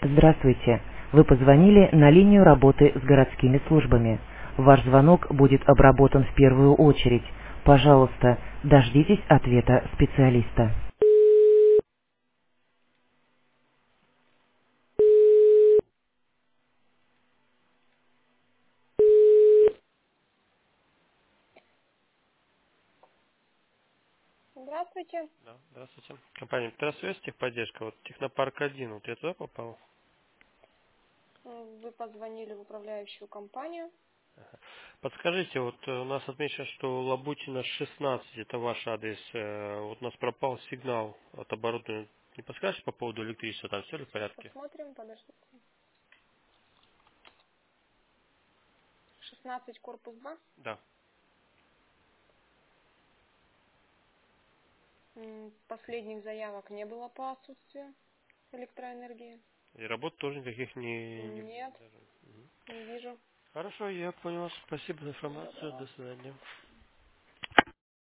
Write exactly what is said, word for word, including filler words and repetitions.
Здравствуйте. Вы позвонили на линию работы с городскими службами. Ваш звонок будет обработан в первую очередь. Пожалуйста, дождитесь ответа специалиста. Здравствуйте. Да, здравствуйте. Компания Петросвязь, техподдержка. Вот Технопарк один, вот я туда попал. М, Вы позвонили в управляющую компанию. Подскажите, вот э, у нас отмечено, что Лабутина шестнадцать, это ваш адрес. э, Вот у нас пропал сигнал от оборудования. Не подскажете по поводу электричества, там все ли в Сейчас порядке? посмотрим, подождите. шестнадцать корпус два. Да. М, Последних заявок не было по отсутствию электроэнергии. И работ тоже никаких не, не было Нет, даже. Мгм. не вижу. Хорошо, я понял. Спасибо за Всего информацию. доброго. До свидания.